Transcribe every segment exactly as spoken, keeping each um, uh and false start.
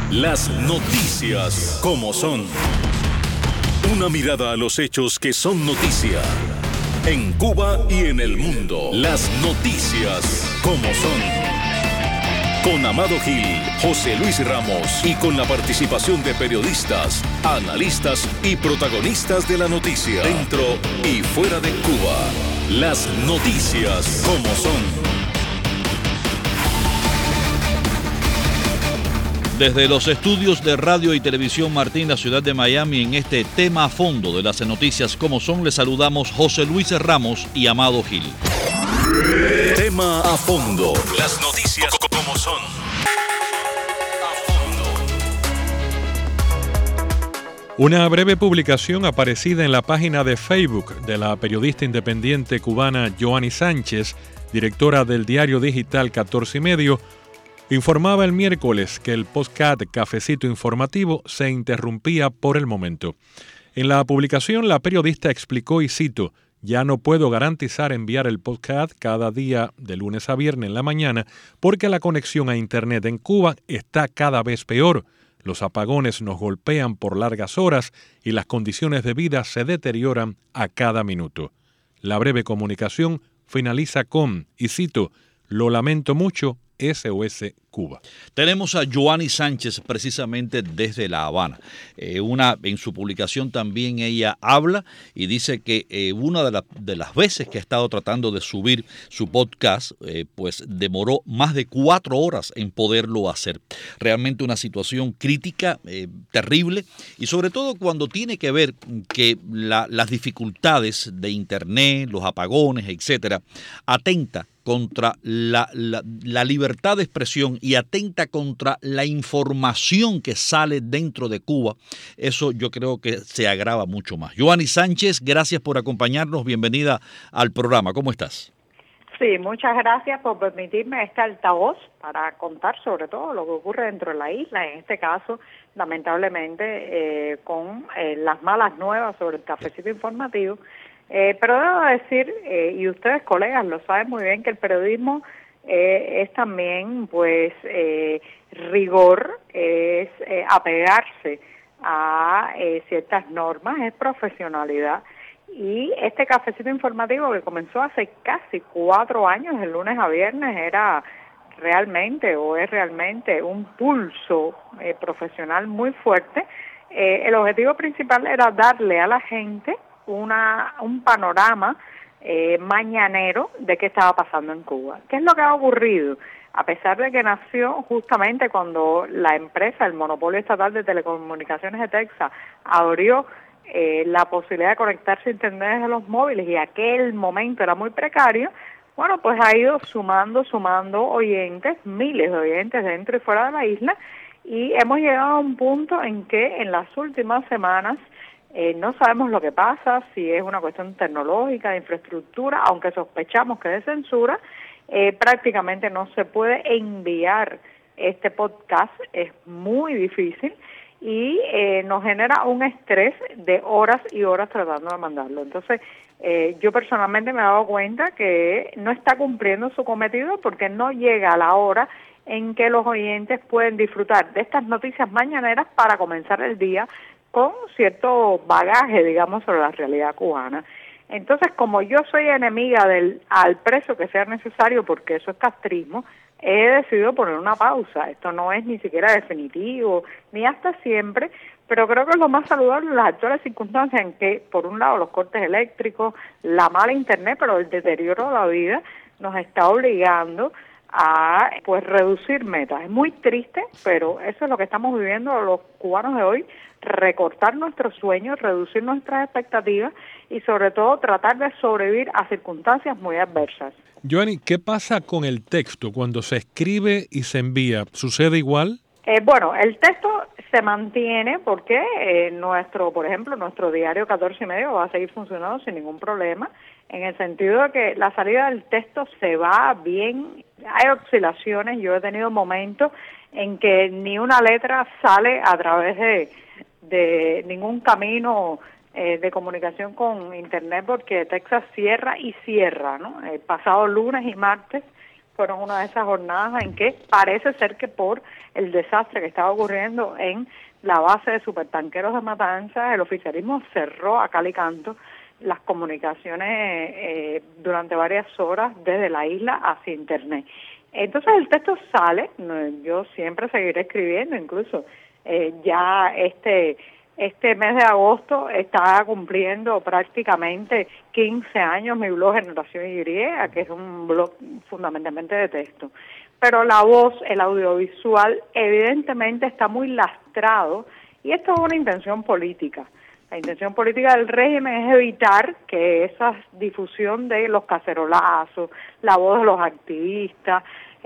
Las noticias como son. Una mirada a los hechos que son noticia. En Cuba y en el mundo. Las noticias como son. Con Amado Gil, José Luis Ramos y con la participación de periodistas, analistas y protagonistas de la noticia. Dentro y fuera de Cuba. Las noticias como son. Desde los estudios de Radio y Televisión Martín, la ciudad de Miami, en este tema a fondo de las noticias como son, les saludamos José Luis Ramos y Amado Gil. Tema a fondo. Las noticias como son. Una breve publicación aparecida en la página de Facebook de la periodista independiente cubana Joanny Sánchez, directora del diario digital catorce y medio, informaba el miércoles que el podcast Cafecito Informativo se interrumpía por el momento. En la publicación, la periodista explicó, y cito, «Ya no puedo garantizar enviar el podcast cada día de lunes a viernes en la mañana porque la conexión a Internet en Cuba está cada vez peor. Los apagones nos golpean por largas horas y las condiciones de vida se deterioran a cada minuto». La breve comunicación finaliza con, y cito, «Lo lamento mucho, S O S Cuba». Tenemos a Joanny Sánchez precisamente desde La Habana. Eh, una, en su publicación también ella habla y dice que eh, una de, la, de las veces que ha estado tratando de subir su podcast, eh, pues demoró más de cuatro horas en poderlo hacer. Realmente una situación crítica, eh, terrible, y sobre todo cuando tiene que ver que la, las dificultades de Internet, los apagones, etcétera, atenta contra la, la, la libertad de expresión y atenta contra la información que sale dentro de Cuba. Eso yo creo que se agrava mucho más. Joanny Sánchez, gracias por acompañarnos. Bienvenida al programa. ¿Cómo estás? Sí, muchas gracias por permitirme este altavoz para contar sobre todo lo que ocurre dentro de la isla, en este caso, lamentablemente, eh, con eh, las malas nuevas sobre el cafecito informativo. Eh, pero debo decir, eh, y ustedes colegas lo saben muy bien, que el periodismo eh, es también pues eh, rigor, es eh, apegarse a eh, ciertas normas, es profesionalidad. Y este cafecito informativo que comenzó hace casi cuatro años, de lunes a viernes, era realmente o es realmente un pulso eh, profesional muy fuerte. Eh, el objetivo principal era darle a la gente Una, un panorama eh, mañanero de qué estaba pasando en Cuba. ¿Qué es lo que ha ocurrido? A pesar de que nació justamente cuando la empresa, el monopolio estatal de telecomunicaciones de Texas, abrió eh, la posibilidad de conectarse a Internet desde los móviles y aquel momento era muy precario, bueno, pues ha ido sumando, sumando oyentes, miles de oyentes dentro y fuera de la isla, y hemos llegado a un punto en que en las últimas semanas Eh, no sabemos lo que pasa, si es una cuestión tecnológica, de infraestructura, aunque sospechamos que de censura, eh, prácticamente no se puede enviar este podcast, es muy difícil y eh, nos genera un estrés de horas y horas tratando de mandarlo. Entonces, eh, yo personalmente me he dado cuenta que no está cumpliendo su cometido porque no llega a la hora en que los oyentes pueden disfrutar de estas noticias mañaneras para comenzar el día con cierto bagaje, digamos, sobre la realidad cubana. Entonces, como yo soy enemiga del al precio que sea necesario, porque eso es castrismo, he decidido poner una pausa. Esto no es ni siquiera definitivo, ni hasta siempre, pero creo que es lo más saludable en las actuales circunstancias en que, por un lado, los cortes eléctricos, la mala internet, pero el deterioro de la vida nos está obligando a pues reducir metas. Es muy triste, pero eso es lo que estamos viviendo los cubanos de hoy, recortar nuestros sueños, reducir nuestras expectativas y sobre todo tratar de sobrevivir a circunstancias muy adversas. Joanny, ¿qué pasa con el texto cuando se escribe y se envía? ¿Sucede igual? Eh, bueno, el texto se mantiene porque eh, nuestro, por ejemplo, nuestro diario catorce y medio va a seguir funcionando sin ningún problema, en el sentido de que la salida del texto se va bien, hay oscilaciones, yo he tenido momentos en que ni una letra sale a través de, de ningún camino eh, de comunicación con Internet porque Texas cierra y cierra, ¿no? El pasado lunes y martes fueron una de esas jornadas en que parece ser que por el desastre que estaba ocurriendo en la base de supertanqueros de Matanzas, el oficialismo cerró a cal y canto las comunicaciones eh, durante varias horas desde la isla hacia Internet. Entonces el texto sale, yo siempre seguiré escribiendo, incluso eh, ya este este mes de agosto está cumpliendo prácticamente quince años mi blog Generación Y, que es un blog fundamentalmente de texto. Pero la voz, el audiovisual, evidentemente está muy lastrado, y esto es una intención política. La intención política del régimen es evitar que esa difusión de los cacerolazos, la voz de los activistas,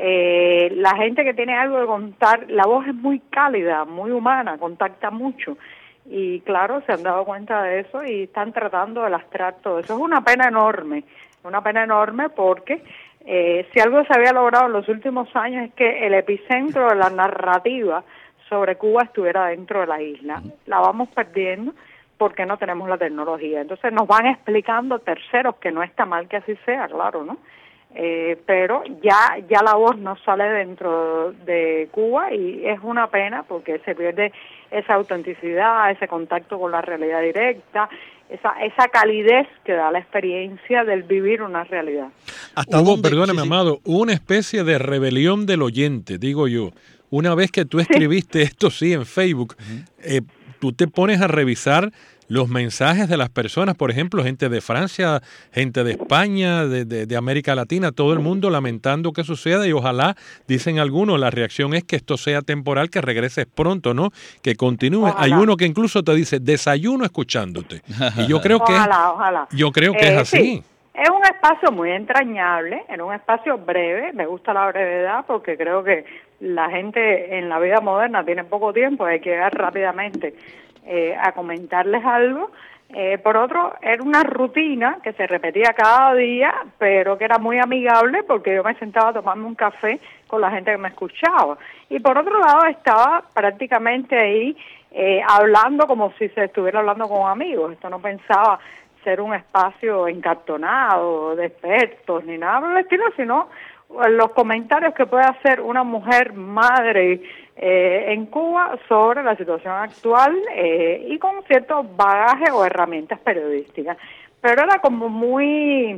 eh, la gente que tiene algo que contar, la voz es muy cálida, muy humana, contacta mucho. Y claro, se han dado cuenta de eso y están tratando de lastrar todo eso. Es una pena enorme, una pena enorme porque eh, si algo se había logrado en los últimos años es que el epicentro de la narrativa sobre Cuba estuviera dentro de la isla. La vamos perdiendo porque no tenemos la tecnología. Entonces nos van explicando terceros que no está mal que así sea, claro, ¿no? Eh, pero ya ya la voz no sale dentro de Cuba y es una pena porque se pierde esa autenticidad, ese contacto con la realidad directa, esa esa calidez que da la experiencia del vivir una realidad. ¿Hasta Hubo, dónde? Perdóname, sí, sí. Amado, una especie de rebelión del oyente, digo yo. Una vez que tú escribiste sí. esto, sí, en Facebook, uh-huh. eh, tú te pones a revisar los mensajes de las personas, por ejemplo, gente de Francia, gente de España, de, de, de América Latina, todo el mundo lamentando que suceda y ojalá, dicen algunos, la reacción es que esto sea temporal, que regreses pronto, ¿no? Que continúe. Ojalá. Hay uno que incluso te dice, desayuno escuchándote. Y yo creo que, ojalá, ojalá. Yo creo que eh, es así. Sí. Es un espacio muy entrañable, en un espacio breve, me gusta la brevedad porque creo que la gente en la vida moderna tiene poco tiempo, hay que llegar rápidamente eh, a comentarles algo. Eh, por otro, era una rutina que se repetía cada día, pero que era muy amigable porque yo me sentaba a tomarme un café con la gente que me escuchaba. Y por otro lado, estaba prácticamente ahí eh, hablando como si se estuviera hablando con amigos. Esto no pensaba ser un espacio encartonado de expertos ni nada por el estilo, sino los comentarios que puede hacer una mujer madre eh, en Cuba sobre la situación actual eh, y con cierto bagaje o herramientas periodísticas. Pero era como muy,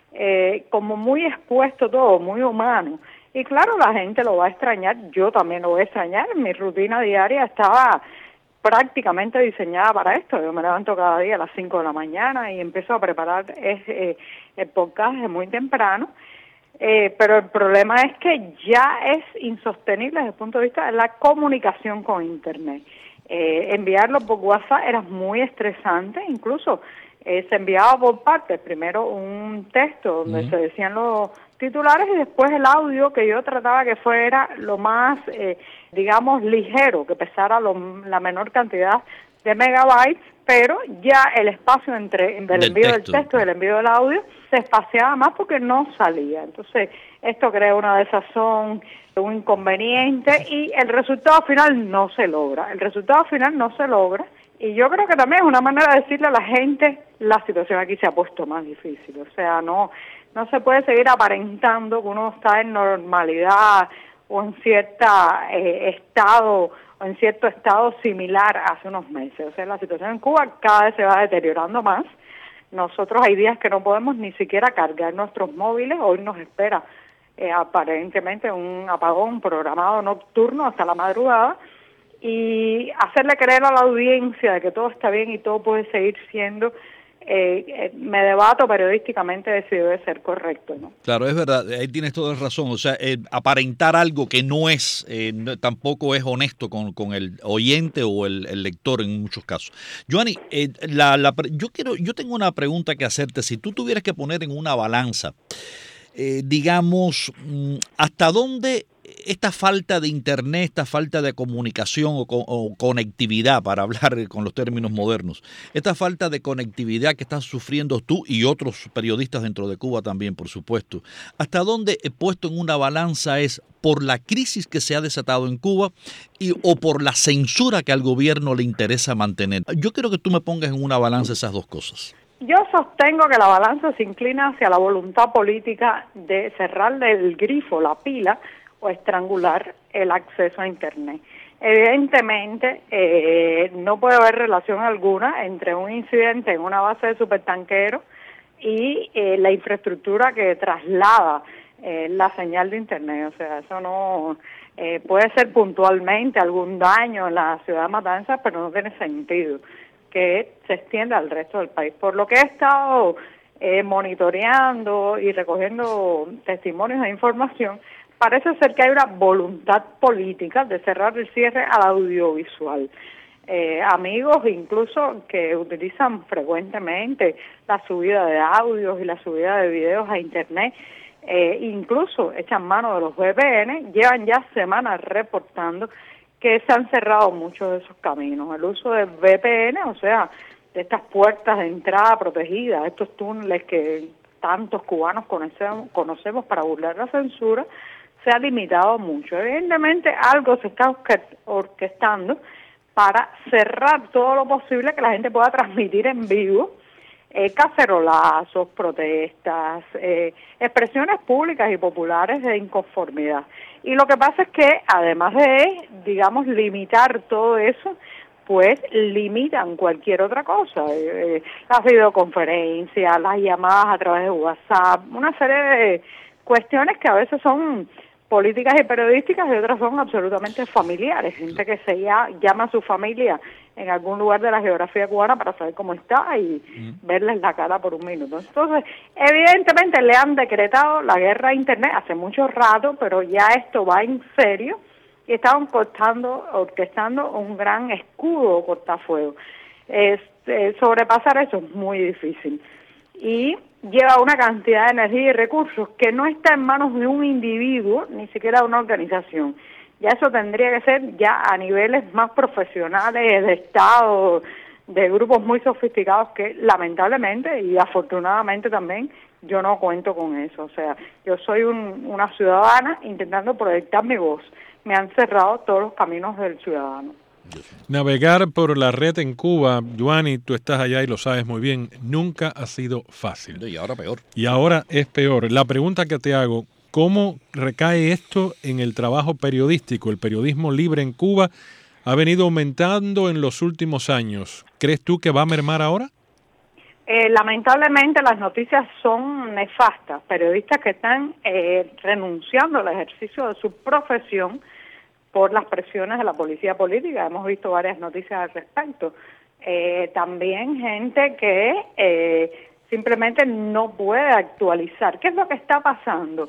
eh, como muy expuesto todo, muy humano. Y claro, la gente lo va a extrañar, yo también lo voy a extrañar. Mi rutina diaria estaba prácticamente diseñada para esto. Yo me levanto cada día a las cinco de la mañana y empiezo a preparar ese, eh, el podcast muy temprano, eh, pero el problema es que ya es insostenible desde el punto de vista de la comunicación con Internet. Eh, enviarlo por WhatsApp era muy estresante, incluso eh, se enviaba por partes, primero un texto donde uh-huh. se decían los titulares y después el audio, que yo trataba que fuera lo más, eh, digamos, ligero, que pesara lo, la menor cantidad de megabytes, pero ya el espacio entre el del envío texto. del texto y el envío del audio se espaciaba más porque no salía. Entonces, esto crea una desazón, un inconveniente y el resultado final no se logra. El resultado final no se logra y yo creo que también es una manera de decirle a la gente, la situación aquí se ha puesto más difícil. O sea, no... No se puede seguir aparentando que uno está en normalidad o en cierta eh, estado o en cierto estado similar hace unos meses. O sea, la situación en Cuba cada vez se va deteriorando más. Nosotros hay días que no podemos ni siquiera cargar nuestros móviles. Hoy nos espera eh, aparentemente un apagón programado nocturno hasta la madrugada y hacerle creer a la audiencia de que todo está bien y todo puede seguir siendo. Eh, eh, me debato periodísticamente de si debe ser correcto, ¿no? Claro, es verdad, ahí tienes toda razón, o sea, eh, aparentar algo que no es, eh, no, tampoco es honesto con, con el oyente o el, el lector en muchos casos. Joanny, eh, la, la, yo quiero, yo tengo una pregunta que hacerte. Si tú tuvieras que poner en una balanza, eh, digamos, ¿hasta dónde esta falta de internet, esta falta de comunicación o, co- o conectividad, para hablar con los términos modernos, esta falta de conectividad que estás sufriendo tú y otros periodistas dentro de Cuba también, por supuesto, hasta dónde he puesto en una balanza es por la crisis que se ha desatado en Cuba y o por la censura que al gobierno le interesa mantener? Yo quiero que tú me pongas en una balanza esas dos cosas. Yo sostengo que la balanza se inclina hacia la voluntad política de cerrarle el grifo, la pila, o estrangular el acceso a Internet. Evidentemente, eh, no puede haber relación alguna entre un incidente en una base de supertanqueros y eh, la infraestructura que traslada eh, la señal de Internet. O sea, eso no eh, puede ser puntualmente algún daño en la ciudad de Matanzas, pero no tiene sentido que se extienda al resto del país. Por lo que he estado eh, monitoreando y recogiendo testimonios e información, parece ser que hay una voluntad política de cerrar el cierre al audiovisual. Eh, amigos incluso que utilizan frecuentemente la subida de audios y la subida de videos a Internet, eh, incluso echan mano de los V P N, llevan ya semanas reportando que se han cerrado muchos de esos caminos. El uso de V P N, o sea, de estas puertas de entrada protegidas, estos túneles que tantos cubanos conocemos, conocemos para burlar la censura, se ha limitado mucho. Evidentemente algo se está orquestando para cerrar todo lo posible que la gente pueda transmitir en vivo, eh, cacerolazos, protestas, eh, expresiones públicas y populares de inconformidad. Y lo que pasa es que, además de, digamos, limitar todo eso, pues limitan cualquier otra cosa, eh, las videoconferencias, las llamadas a través de WhatsApp, una serie de cuestiones que a veces son políticas y periodísticas y otras son absolutamente familiares, gente que se ya, llama a su familia en algún lugar de la geografía cubana para saber cómo está y mm. verles la cara por un minuto. Entonces, evidentemente le han decretado la guerra a Internet hace mucho rato, pero ya esto va en serio y estaban cortando, orquestando un gran escudo cortafuegos. Este, sobrepasar eso es muy difícil y lleva una cantidad de energía y recursos que no está en manos de un individuo, ni siquiera de una organización. Ya eso tendría que ser ya a niveles más profesionales, de Estado, de grupos muy sofisticados que lamentablemente y afortunadamente también yo no cuento con eso. O sea, yo soy un, una ciudadana intentando proyectar mi voz. Me han cerrado todos los caminos del ciudadano. Navegar por la red en Cuba, Yoani, tú estás allá y lo sabes muy bien, nunca ha sido fácil. Y ahora peor. Y ahora es peor. La pregunta que te hago, ¿cómo recae esto en el trabajo periodístico? El periodismo libre en Cuba ha venido aumentando en los últimos años. ¿Crees tú que va a mermar ahora? Eh, lamentablemente las noticias son nefastas. Periodistas que están eh, renunciando al ejercicio de su profesión por las presiones de la policía política. Hemos visto varias noticias al respecto. Eh, también gente que eh, simplemente no puede actualizar. ¿Qué es lo que está pasando?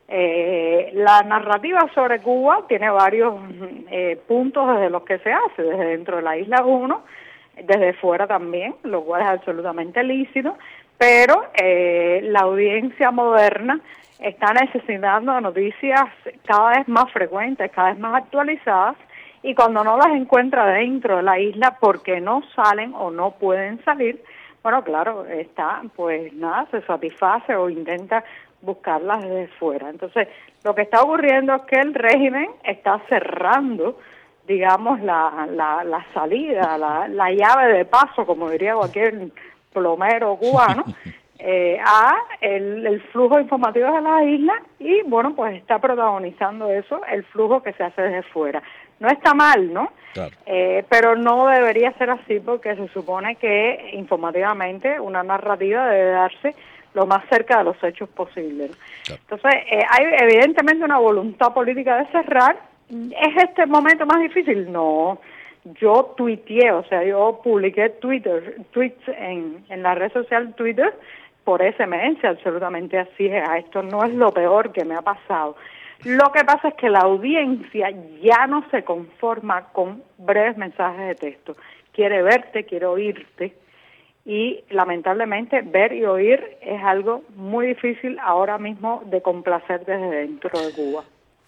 Eh, la narrativa sobre Cuba tiene varios eh, puntos desde los que se hace, desde dentro de la isla uno, desde fuera también, lo cual es absolutamente lícito, pero eh, la audiencia moderna está necesitando noticias cada vez más frecuentes, cada vez más actualizadas, y cuando no las encuentra dentro de la isla porque no salen o no pueden salir, bueno, claro, está, pues nada, se satisface o intenta buscarlas desde fuera. Entonces, lo que está ocurriendo es que el régimen está cerrando, digamos, la, la, la salida, la, la llave de paso, como diría cualquier plomero cubano, Eh, a el, el flujo informativo de la isla y, bueno, pues está protagonizando eso, el flujo que se hace desde fuera. No está mal, ¿no? Claro. Eh, pero no debería ser así porque se supone que informativamente una narrativa debe darse lo más cerca de los hechos posibles. Claro. Entonces, eh, hay evidentemente una voluntad política de cerrar. ¿Es este el momento más difícil? No. Yo tuiteé, o sea, yo publiqué Twitter, tweets en, en la red social Twitter por S M S, absolutamente así es. Esto no es lo peor que me ha pasado. Lo que pasa es que la audiencia ya no se conforma con breves mensajes de texto. Quiere verte, quiere oírte, y lamentablemente ver y oír es algo muy difícil ahora mismo de complacer desde dentro de Cuba.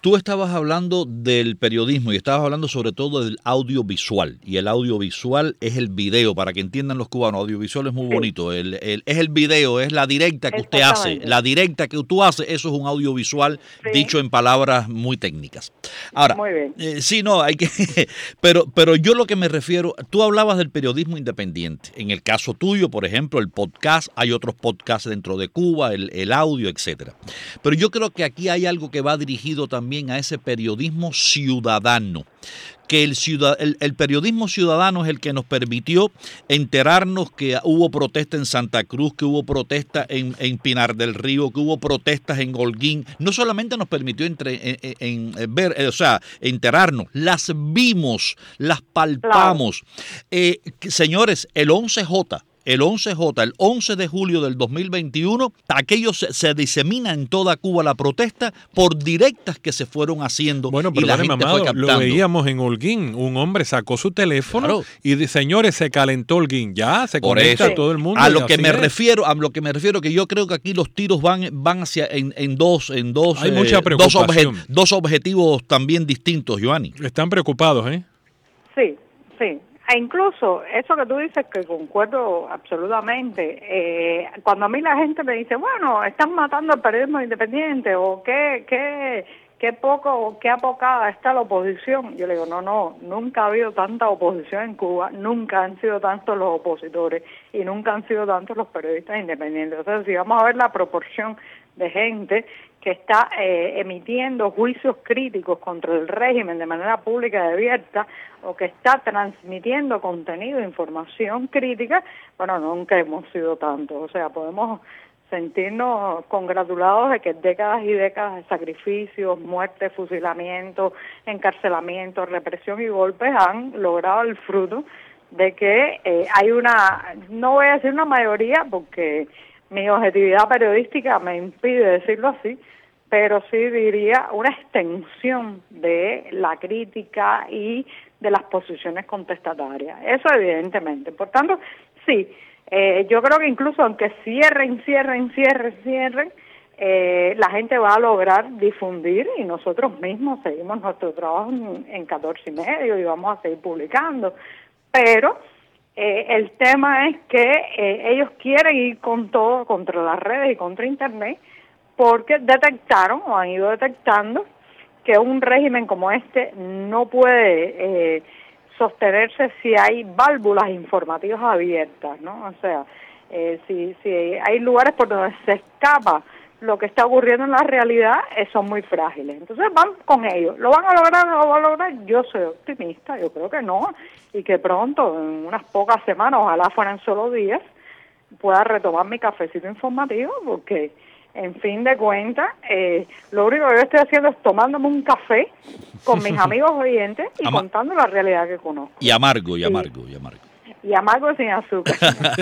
Tú estabas hablando del periodismo y estabas hablando sobre todo del audiovisual. Y el audiovisual es el video, para que entiendan los cubanos. Audiovisual es muy Sí. bonito. El, el, es el video, es la directa que usted hace. La directa que tú haces, eso es un audiovisual, Sí. dicho en palabras muy técnicas. Ahora, Muy bien. eh, sí, no, hay que... pero, pero yo lo que me refiero, tú hablabas del periodismo independiente. En el caso tuyo, por ejemplo, el podcast, hay otros podcasts dentro de Cuba, el, el audio, etcétera. Pero yo creo que aquí hay algo que va dirigido también a ese periodismo ciudadano, que el, ciudad, el, el periodismo ciudadano es el que nos permitió enterarnos que hubo protesta en Santa Cruz, que hubo protesta en, en Pinar del Río, que hubo protestas en Holguín. No solamente nos permitió entre, en, en, en ver, o sea, enterarnos, las vimos, las palpamos. Claro. Eh, señores, el once J, el once J, el once de julio del dos mil veintiuno, aquello se, se disemina en toda Cuba la protesta por directas que se fueron haciendo. Bueno, pero y la gente Amado, fue captando. Lo veíamos en Holguín, un hombre sacó su teléfono, claro, y de, señores, se calentó Holguín, ya se por conecta eso, todo el mundo. A lo que me es. refiero, a lo que me refiero que yo creo que aquí los tiros van van hacia en, en dos en dos Hay eh, mucha dos, obje, preocupación. dos objetivos también distintos, Joanny. Están preocupados, ¿eh? Sí, sí. E incluso eso que tú dices, que concuerdo absolutamente, eh, cuando a mí la gente me dice, bueno, están matando al periodismo independiente, o qué, qué, qué poco, o qué apocada está la oposición, yo le digo, no, no, nunca ha habido tanta oposición en Cuba, nunca han sido tantos los opositores, y nunca han sido tantos los periodistas independientes. O sea, si vamos a ver la proporción de gente que está eh, emitiendo juicios críticos contra el régimen de manera pública y abierta, o que está transmitiendo contenido, información crítica, bueno, nunca hemos sido tantos. O sea, podemos sentirnos congratulados de que décadas y décadas de sacrificios, muertes, fusilamientos, encarcelamientos, represión y golpes han logrado el fruto de que eh, hay una, no voy a decir una mayoría porque mi objetividad periodística me impide decirlo así, pero sí diría una extensión de la crítica y de las posiciones contestatarias. Eso evidentemente. Por tanto, sí, eh, yo creo que incluso aunque cierren, cierren, cierren, cierren, eh, la gente va a lograr difundir, y nosotros mismos seguimos nuestro trabajo en, en catorce y medio y vamos a seguir publicando. Pero eh, el tema es que eh, ellos quieren ir con todo contra las redes y contra Internet, porque detectaron o han ido detectando que un régimen como este no puede eh, sostenerse si hay válvulas informativas abiertas, ¿no? O sea, eh, si, si hay lugares por donde se escapa lo que está ocurriendo en la realidad, eh, son muy frágiles. Entonces van con ellos. ¿Lo van a lograr o no lo van a lograr? Yo soy optimista, yo creo que no, y que pronto, en unas pocas semanas, ojalá fueran solo días, pueda retomar mi cafecito informativo, porque en fin de cuentas, eh, lo único que yo estoy haciendo es tomándome un café con mis amigos oyentes y Ama- contando la realidad que conozco. Y amargo, y amargo, sí. y amargo. Y amargo sin azúcar.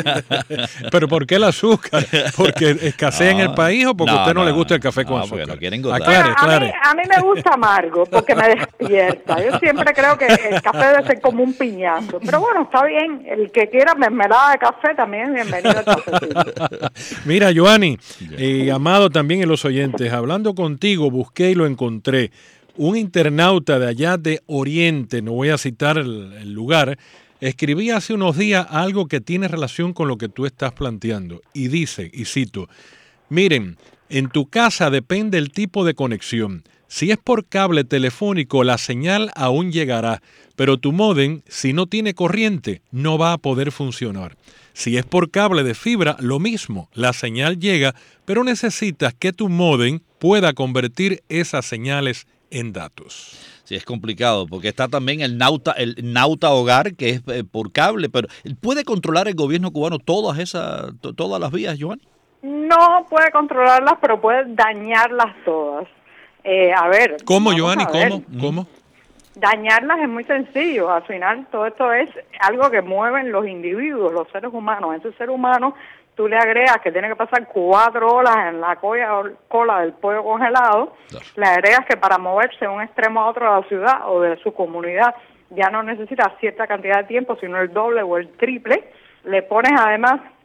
¿Pero por qué el azúcar? ¿Porque escasea no, en el país o porque no, a usted no, no le gusta el café con no, azúcar? No quieren aclare, aclare. A, mí, a mí me gusta amargo porque me despierta. Yo siempre creo que el café debe ser como un piñazo. Pero bueno, está bien. El que quiera mermelada de café también es bienvenido al cafecito. Mira, Joanny, y eh, Amado también en los oyentes, hablando contigo, busqué y lo encontré. Un internauta de allá de Oriente, no voy a citar el, el lugar, escribí hace unos días algo que tiene relación con lo que tú estás planteando y dice, y cito, miren, en tu casa depende el tipo de conexión. Si es por cable telefónico, la señal aún llegará, pero tu módem, si no tiene corriente, no va a poder funcionar. Si es por cable de fibra, lo mismo, la señal llega, pero necesitas que tu módem pueda convertir esas señales en datos. Sí, es complicado, porque está también el Nauta, el Nauta Hogar, que es eh, por cable, pero ¿puede controlar el gobierno cubano todas esas, to, todas las vías, Joanny? No puede controlarlas, pero puede dañarlas todas. Eh, a ver. ¿Cómo, Joanny? ¿Cómo? ¿Cómo? Dañarlas es muy sencillo. Al final, todo esto es algo que mueven los individuos, los seres humanos. A ese ser humano tú le agregas que tiene que pasar cuatro horas en la cola, cola del pollo congelado, claro. Le agregas que para moverse de un extremo a otro de la ciudad o de su comunidad ya no necesita cierta cantidad de tiempo, sino el doble o el triple. Le pones además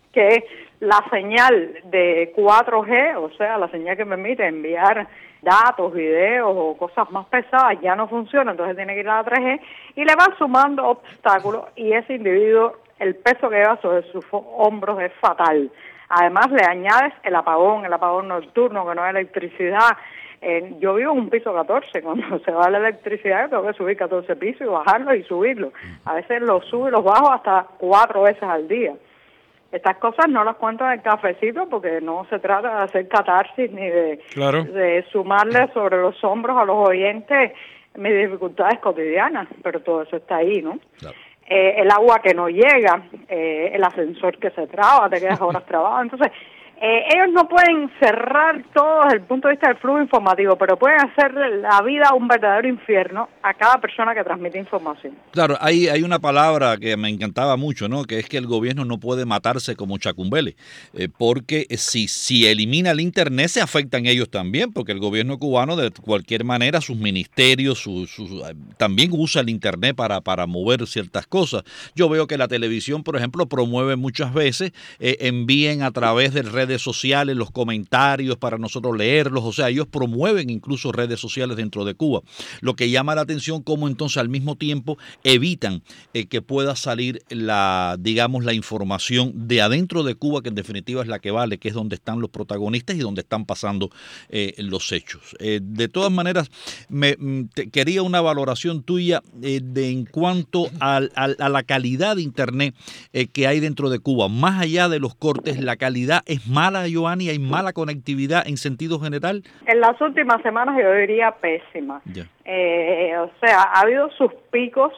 que la señal de cuatro G, o sea, la señal que permite enviar datos, videos o cosas más pesadas, ya no funciona, entonces tiene que ir a la tres G, y le van sumando obstáculos, y ese individuo, el peso que lleva sobre sus hombros es fatal. Además le añades el apagón, el apagón nocturno, que no hay electricidad. Eh, yo vivo en un piso catorce, cuando se va la electricidad tengo que subir catorce pisos y bajarlo y subirlo. A veces los subo y los bajo hasta cuatro veces al día. Estas cosas no las cuento en el cafecito porque no se trata de hacer catarsis ni de, claro. de sumarle sobre los hombros a los oyentes mis dificultades cotidianas, pero todo eso está ahí, ¿no? Claro. Eh, el agua que no llega, eh, el ascensor que se traba, te quedas horas trabado. Entonces, eh, ellos no pueden cerrar todo desde el punto de vista del flujo informativo, pero pueden hacer la vida un verdadero infierno a cada persona que transmite información. Claro, hay, hay una palabra que me encantaba mucho, ¿no? Que es que el gobierno no puede matarse como Chacumbele, eh, porque si, si elimina el Internet se afectan ellos también, porque el gobierno cubano de cualquier manera, sus ministerios, sus, sus, también usa el Internet para, para mover ciertas cosas. Yo veo que la televisión, por ejemplo, promueve muchas veces, eh, envíen a través de redes sociales los comentarios para nosotros leerlos, o sea, ellos promueven incluso redes sociales dentro de Cuba. Lo que llama la atención, cómo entonces al mismo tiempo evitan eh, que pueda salir la, digamos, la información de adentro de Cuba, que en definitiva es la que vale, que es donde están los protagonistas y donde están pasando eh, los hechos. Eh, de todas maneras, me te, quería una valoración tuya eh, de en cuanto al, al, a la calidad de Internet eh, que hay dentro de Cuba. Más allá de los cortes, la calidad es mala, Yoani, hay mala conectividad en sentido general. En las últimas semanas yo diría pésima. Yeah. Eh, o sea, ha habido sus picos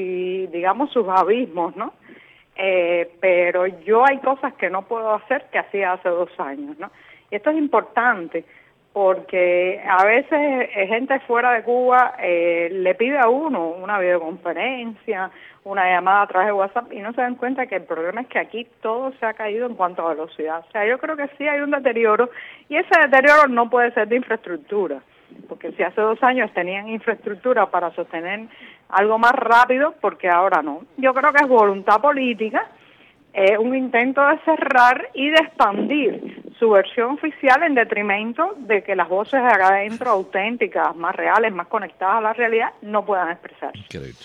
y digamos sus abismos, ¿no? Eh, pero yo hay cosas que no puedo hacer que hacía hace dos años, ¿no? Y esto es importante porque a veces gente fuera de Cuba eh, le pide a uno una videoconferencia, una llamada a través de WhatsApp y no se dan cuenta que el problema es que aquí todo se ha caído en cuanto a velocidad. O sea, yo creo que sí hay un deterioro y ese deterioro no puede ser de infraestructura, porque si hace dos años tenían infraestructura para sostener algo más rápido, porque ahora no. Yo creo que es voluntad política, eh, un intento de cerrar y de expandir su versión oficial en detrimento de que las voces de acá adentro, auténticas, más reales, más conectadas a la realidad, no puedan expresarse.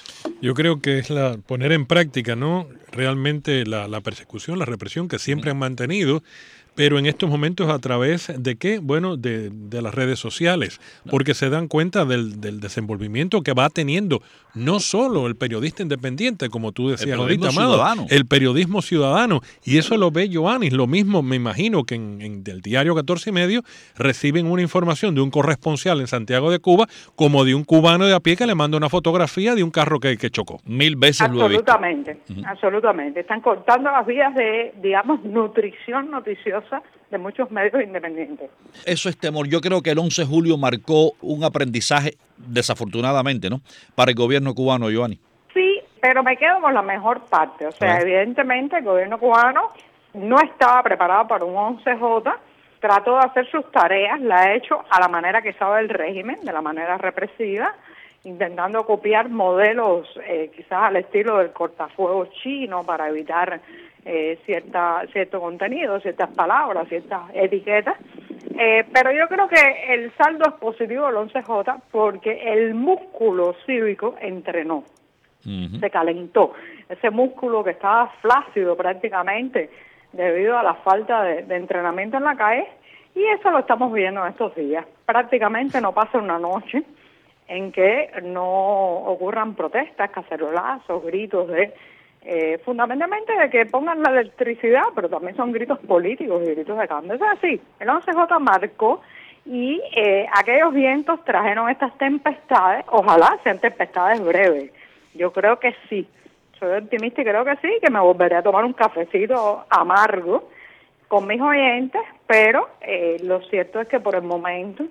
Yo creo que es la poner en práctica, ¿no? Realmente la, la persecución, la represión que siempre han mantenido, pero en estos momentos a través de qué, bueno, de, de las redes sociales, porque se dan cuenta del, del desenvolvimiento que va teniendo no solo el periodista independiente, como tú decías ahorita, Amado, el periodismo ciudadano, y eso lo ve Yoani, lo mismo me imagino que en, en el diario catorce y medio reciben una información de un corresponsal en Santiago de Cuba, como de un cubano de a pie que le manda una fotografía de un carro que, que chocó. Mil veces lo he visto. Absolutamente, uh-huh. absolutamente. Están cortando las vías de, digamos, nutrición noticiosa de muchos medios independientes. Eso es temor. Yo creo que el once de julio marcó un aprendizaje, desafortunadamente, ¿no?, para el gobierno cubano, Yoani. Sí, pero me quedo con la mejor parte. O sea, ¿Eh? evidentemente el gobierno cubano no estaba preparado para un once jota, trató de hacer sus tareas, la ha hecho a la manera que sabe el régimen, de la manera represiva, intentando copiar modelos eh, quizás al estilo del cortafuegos chino para evitar eh, cierta cierto contenido, ciertas palabras, ciertas etiquetas. Eh, pero yo creo que el saldo es positivo del once jota porque el músculo cívico entrenó, uh-huh. se calentó. Ese músculo que estaba flácido prácticamente debido a la falta de, de entrenamiento en la calle, y eso lo estamos viendo en estos días. Prácticamente no pasa una noche en que no ocurran protestas, cacerolazos, gritos de, eh, fundamentalmente de que pongan la electricidad, pero también son gritos políticos y gritos de cambio. Es así, el once jota marcó y eh, aquellos vientos trajeron estas tempestades, ojalá sean tempestades breves. Yo creo que sí, soy optimista y creo que sí, que me volveré a tomar un cafecito amargo con mis oyentes, pero eh, lo cierto es que por el momento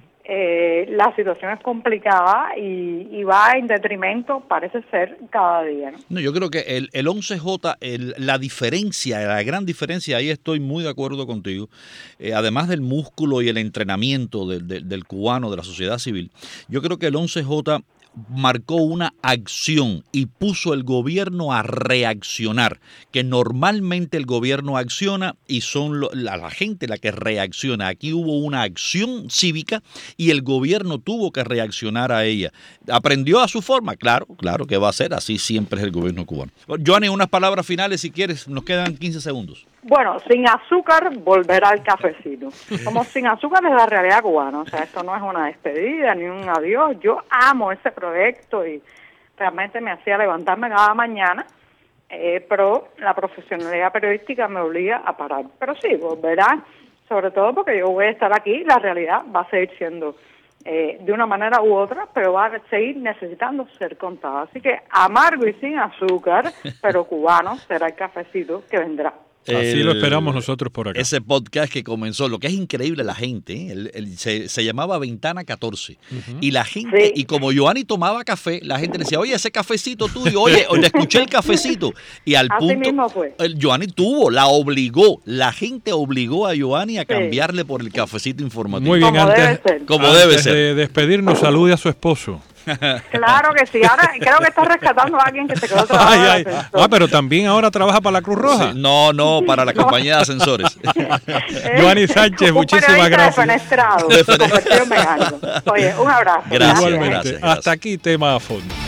Eh, la situación es complicada y, y va en detrimento, parece ser, cada día, ¿no? No, yo creo que el, el once jota, el, la diferencia, la gran diferencia, ahí estoy muy de acuerdo contigo, eh, además del músculo y el entrenamiento del, del, del cubano, de la sociedad civil, yo creo que el once jota marcó una acción y puso el gobierno a reaccionar, que normalmente el gobierno acciona y son lo, la, la gente la que reacciona. Aquí hubo una acción cívica y el gobierno tuvo que reaccionar a ella. ¿Aprendió a su forma? Claro, claro que va a ser, así siempre es el gobierno cubano. Joanny, unas palabras finales si quieres, nos quedan quince segundos. Bueno, sin azúcar volverá al cafecito. Como sin azúcar es la realidad cubana, o sea, esto no es una despedida ni un adiós. Yo amo ese proyecto y realmente me hacía levantarme cada mañana, eh, pero la profesionalidad periodística me obliga a parar. Pero sí, volverá, sobre todo porque yo voy a estar aquí, la realidad va a seguir siendo eh, de una manera u otra, pero va a seguir necesitando ser contada. Así que amargo y sin azúcar, pero cubano será el cafecito que vendrá. Así el, lo esperamos nosotros por acá. Ese podcast que comenzó, lo que es increíble la gente, ¿eh? el, el, se, se llamaba Ventana catorce. Uh-huh. Y la gente, sí. y como Joanny tomaba café, la gente le decía, oye, ese cafecito tuyo, oye, le escuché el cafecito. Y al Así punto, mismo fue. El Joanny tuvo, la obligó, la gente obligó a Joanny a sí. cambiarle por el cafecito informativo. Muy bien, como antes, debe ser. Como antes debe ser. de despedirnos, salude a su esposo. Claro que sí, ahora creo que está rescatando a alguien que se quedó trabajando. Ay, ay. Ah, pero también ahora trabaja para la Cruz Roja. Sí, no, no, para la compañía de ascensores. Joanny Sánchez, un muchísimas gracias. Defenestrado, convertido en mecánico. Oye, un abrazo. Gracias, Igualmente. gracias, gracias. Hasta aquí tema a fondo.